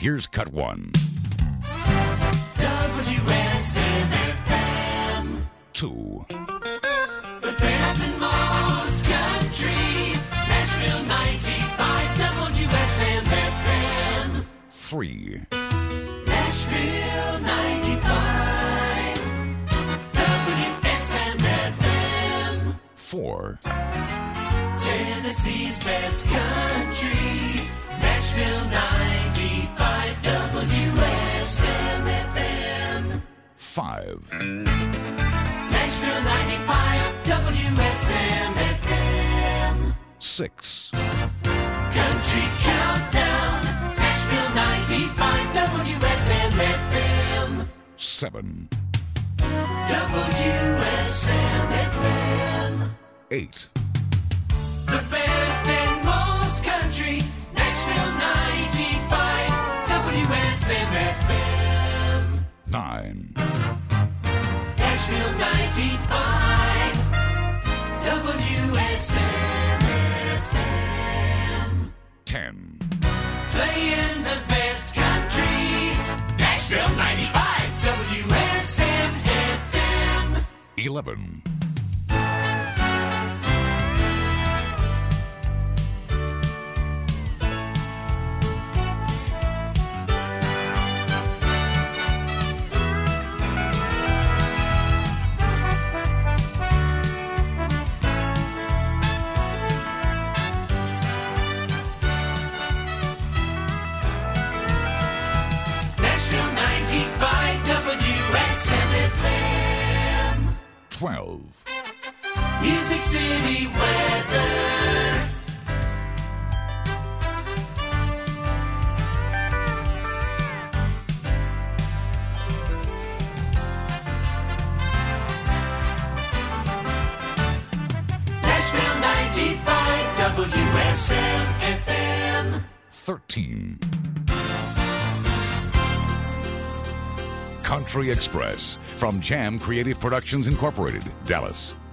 Here's cut one. WSMFM. 2. The best and most country. Nashville 95 WSMFM. 3. Nashville 95 WSMFM. 4. Tennessee's best country. Nashville 95 WSMFM. 5. Nashville 95 WSMFM. 6. Country Countdown. Nashville 95 WSMFM. 7. WSMFM. 8. The best and most country. Nashville 95 WSMFM. 9. Nashville 95 WSMFM. 10. Playing the best country. Nashville 95 WSMFM. 11. Nashville 95 WSMFM. 12. Music City weather. Nashville 95 WSMFM. 13. Country Express from Jam Creative Productions Incorporated, Dallas.